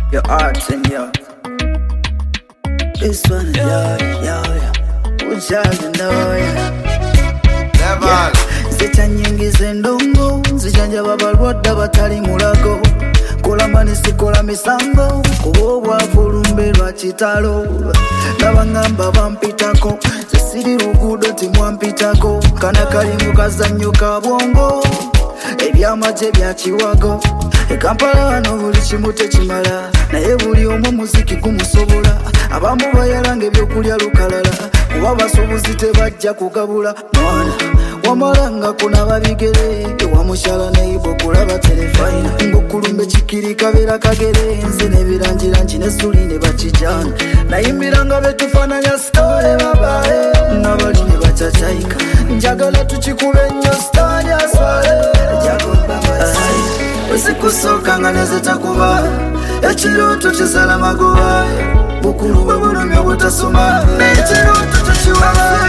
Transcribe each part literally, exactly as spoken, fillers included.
your art and your this one, yeah, yeah, yeah. Who's you know, yeah. Never. Zita nyingi zendongo, zijanja babalwadda batali mulago. Kola manisi kola misango, kubobwa fulumbe lwa kitalo. Nabangamba bampitako, zesiri lugudo timwampitako. Kana kali mukazannyo ka bwongo, ebyamaje bya kiwago. E Kampala wano buli kimu tekimala, naye buli omu muziki gumusobola. Abamu bayalanga ebyokulya lukalala, kuba basuubuzi tebajja kugabula. Mwana wamalanga kunaba bigere, ewamukyala neibo kulaba telefayina. Ng'okulumba ekikiri kabeera kagere, nze n'ebirangira nki n'essuli ne bakijana. Nayimbiranga betufaananya sitole babaye, n'abali ne bacacaika. Njagala tukikube nnyo sitaani aswale, jagomba basi. Wesikusooka nga neze takuba, ekirooto kisala magoba. Bukulu bwe bulumya obutasoma, n'ekirooto tukiwaba.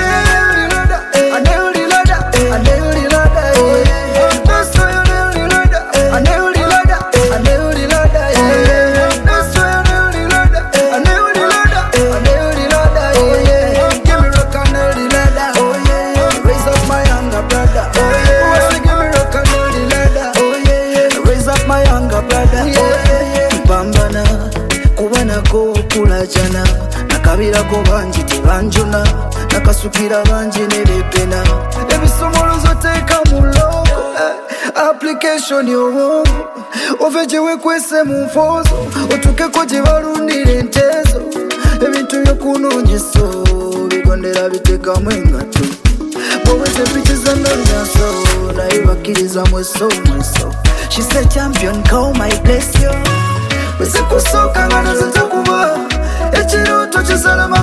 Kulajana nakabirako bangi tebanjuna, nakasukira bangi nebepena. Ebisomolozo teeka mu logo, application y'obwongo ove gye wekwese mu nfoozo, otukeko gye balundira enteezo. Ebintu by'okunoonyeso bigondera biteekamu engatto, bwowe tebikizanga lunyaso naye bakkiriza mweso mweso. She said champion call my bless you. Wesikusooka nga neze takuba, ekirooto kisala